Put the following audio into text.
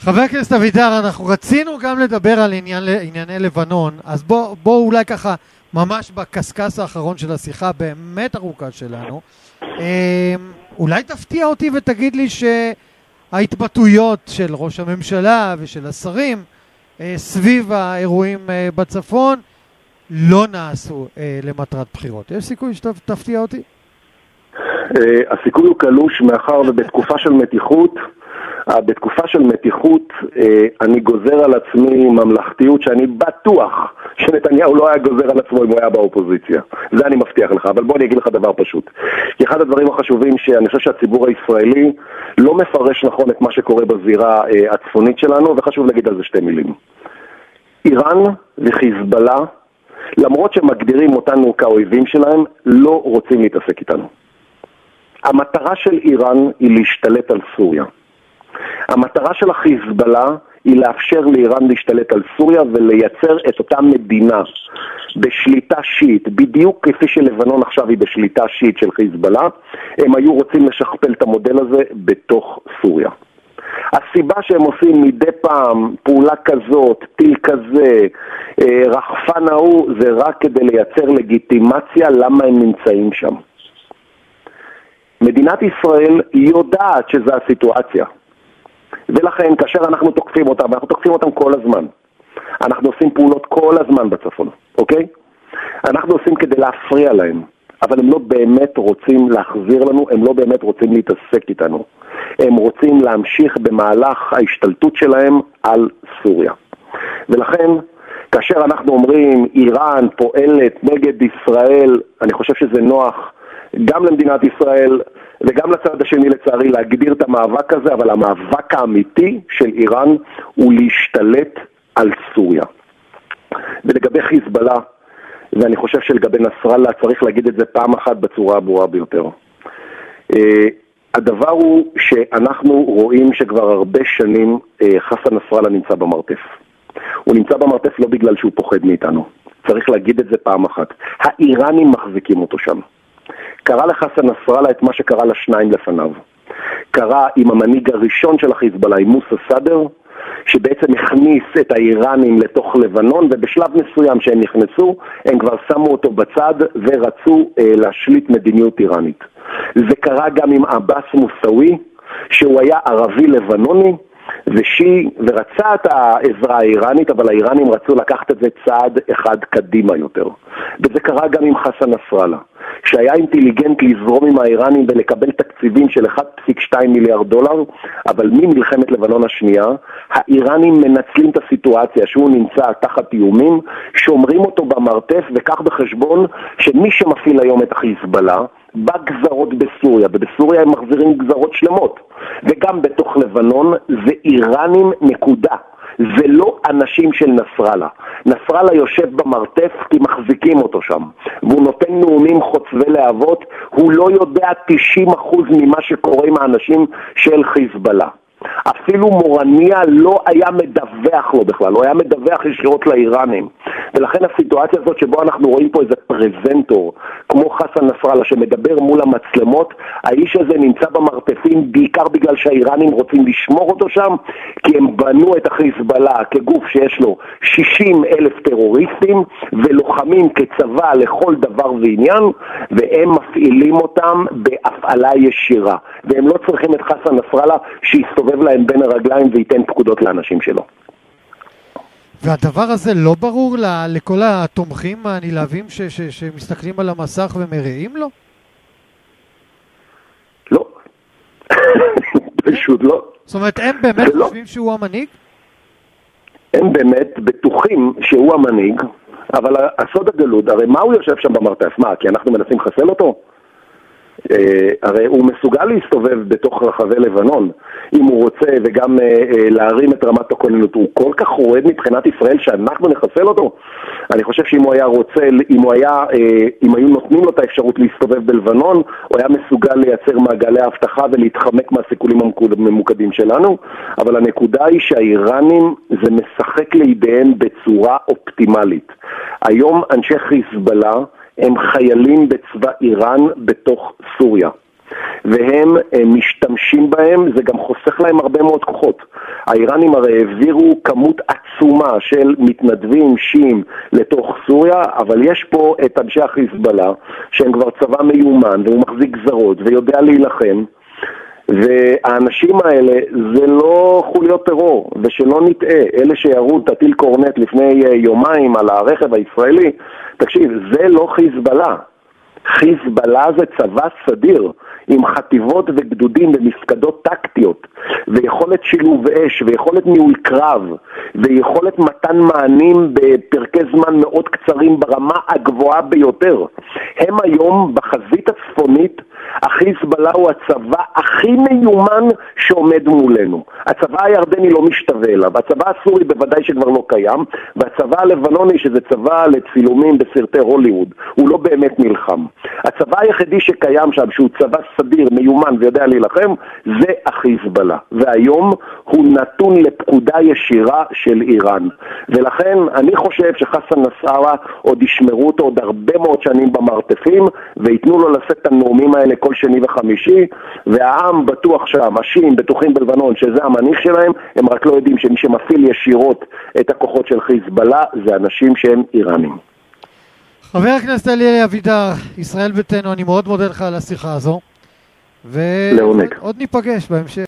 חבר הכנסת אבידר, אנחנו רצינו גם לדבר על ענייני לבנון, אז בוא אולי ככה, ממש בקסקס האחרון של השיחה, באמת ארוכה שלנו, אולי תפתיע אותי ותגיד לי שההתבטאויות של ראש הממשלה ושל השרים סביב האירועים בצפון לא נעשו למטרת בחירות. יש סיכוי שתפתיע אותי? הסיכוי הוא קלוש מאחר ובתקופה של מתיחות אני גוזר על עצמי ממלכתיות שאני בטוח שנתניהו לא היה גוזר על עצמו אם הוא היה באופוזיציה. זה אני מבטיח לך, אבל בוא אני אגיד לך דבר פשוט. כי אחד הדברים החשובים שאני חושב שהציבור הישראלי לא מפרש נכון את מה שקורה בזירה הצפונית שלנו, וחשוב להגיד על זה שתי מילים. איראן וחיזבאללה, למרות שמגדירים אותנו כאויבים שלהם, לא רוצים להתעסק איתנו. המטרה של איראן היא להשתלט על סוריה. המטרה של החיזבאללה היא לאפשר לאיראן להשתלט על סוריה ולייצר את אותה מדינה בשליטה שיעית, בדיוק כפי שלבנון עכשיו היא בשליטה שיעית של חיזבאללה. הם היו רוצים לשכפל את המודל הזה בתוך סוריה. הסיבה שהם עושים מדי פעם פעולה כזאת, טיל כזה, רחפן ההוא, זה רק כדי לייצר לגיטימציה למה הם נמצאים שם. מדינת ישראל יודעת שזו הסיטואציה. ולכן כאשר אנחנו תוקפים אותם, ואנחנו תוקפים אותם כל הזמן, אנחנו עושים פעולות כל הזמן בצפון, אוקיי? אנחנו עושים כדי להפריע להם, אבל הם לא באמת רוצים להחזיר לנו, הם לא באמת רוצים להתעסק איתנו. הם רוצים להמשיך במהלך ההשתלטות שלהם על סוריה. ולכן, כאשר אנחנו אומרים איראן פועלת נגד ישראל, אני חושב שזה נוח גם למדינת ישראל וגם לצד השני לצערי להגדיר את המאבק הזה, אבל המאבק האמיתי של איראן הוא להשתלט על סוריה. ולגבי חיזבאללה, ואני חושב שלגבי נסראללה צריך להגיד את זה פעם אחת בצורה הברורה ביותר. הדבר הוא שאנחנו רואים שכבר הרבה שנים חסן נסראללה נמצא במרתף. הוא נמצא במרתף לא בגלל שהוא פוחד מאיתנו. צריך להגיד את זה פעם אחת. האיראנים מחזיקים אותו שם. קרה לחסן נסראללה את מה שקרה לשניים לפניו. קרה עם המנהיג הראשון של החיזבאללה, עם מוסא סאדר, שבעצם הכניס את האיראנים לתוך לבנון, ובשלב מסוים שהם נכנסו, הם כבר שמו אותו בצד ורצו להשליט מדיניות איראנית. זה קרה גם עם עבאס מוסאווי, שהוא היה ערבי לבנוני, ורצה את העזרה האיראנית, אבל האיראנים רצו לקחת את זה צעד אחד קדימה יותר. וזה קרה גם עם חסן נסראללה, שהיה אינטליגנט לזרום עם האיראנים ולקבל תקציבים של 1.2 מיליארד דולר, אבל ממלחמת לבנון השנייה, האיראנים מנצלים את הסיטואציה שהוא נמצא תחת איומים, שומרים אותו במרתף, וכך בחשבון שמי שמפעיל היום את החיזבאללה, בגזרות בסוריה, ובסוריה הם מחזירים גזרות שלמות, וגם בתוך לבנון זה איראנים נקודה. זה לא אנשים של נסראללה. נסראללה יושב במרתף כי מחזיקים אותו שם, והוא נותן נאומים חוצבי להבות, הוא לא יודע 90% ממה שקורה עם האנשים של חיזבאללה. אפילו מורניה לא היה מדווח לו בכלל, לא היה מדווח ישירות לאיראנים. ולכן הסיטואציה הזאת שבו אנחנו רואים פה איזה פרזנטור כמו חסן נסראללה שמדבר מול המצלמות, האיש הזה נמצא במרתפים בעיקר בגלל שהאיראנים רוצים לשמור אותו שם, כי הם בנו את החיזבאללה כגוף שיש לו 60,000 טרוריסטים ולוחמים כצבא לכל דבר ועניין, והם מפעילים אותם בהפעלה ישירה, והם לא צריכים את חסן נסראללה שיסתובב להם בין הרגליים וייתן פקודות לאנשים שלו. והדבר הזה לא ברור לכל התומכים הנלהבים שמסתכלים על המסך ומראים לו? לא. פשוט לא. זאת אומרת, הם באמת חושבים שהוא המנהיג? הם באמת בטוחים שהוא המנהיג, אבל הסוד הגלוד, הרי מה הוא יושב שם במרתף? מה, כי אנחנו מנסים לחסל אותו? הרי הוא מסוגל להסתובב בתוך רחבי לבנון אם הוא רוצה, וגם להרים את רמת הכוננות. הוא כל כך חורד מבחינת ישראל שאנחנו נחסל אותו. אני חושב שאם הוא היה רוצה, אם היו נותנים לו את האפשרות להסתובב בלבנון, הוא היה מסוגל לייצר מעגלי ההבטחה ולהתחמק מהסיכולים הממוקדים שלנו. אבל הנקודה היא שהאיראנים זה משחק לידיהם בצורה אופטימלית. היום אנשי חיזבאללה הם חיילים בצבא איראן בתוך סוריה. והם משתמשים בהם, זה גם חוסך להם הרבה מאוד כוחות. האיראנים הרי העבירו כמות עצומה של מתנדבים שיעים לתוך סוריה, אבל יש פה את אנשי החיזבאללה, שהם כבר צבא מיומן, והוא מחזיק גזרות ויודע להילחם, והאנשים האלה זה לא חוליות טרור, ושלא נטעה, אלה שירו את הטיל קורנט לפני יומיים על הרכב הישראלי, תקשיב, זה לא חיזבאללה. חיזבאללה זה צבא סדיר, עם חטיבות וגדודים ומפקדות טקטיות, ויכולת שילוב אש, ויכולת ניהול קרב, ויכולת מתן מענים בפרקי זמן מאוד קצרים ברמה הגבוהה ביותר. הם היום בחזית הצפונית, החיזבאללה הוא הצבא הכי מיומן שעומד מולנו. הצבא הירדני לא משתווה אליו, הצבא הסורי בוודאי שכבר לא קיים, והצבא הלבנוני שזה צבא לצילומים בסרטי הוליווד, הוא לא באמת נלחם. הצבא היחידי שקיים שם, שהוא צבא סדיר, מיומן ויודע להילחם, זה החיזבאללה. והיום הוא נתון לפקודה ישירה של איראן. ולכן אני חושב שחסן נסראללה עוד ישמרו אותו עוד הרבה מאוד שנים במרתפים, ויתנו לו לשאת את הנאומים האלה כל שני וחמישי, והעם בטוח שם, השיעים בטוחים בלבנון שזה המנהיג שלהם, הם רק לא יודעים שמי שמפעיל ישירות את הכוחות של חיזבאללה זה אנשים שהם איראנים. חבר הכנסת אלי אבידר, ישראל ביתנו, אני מאוד מודה לך על השיחה הזו, ועוד ניפגש בהמשך.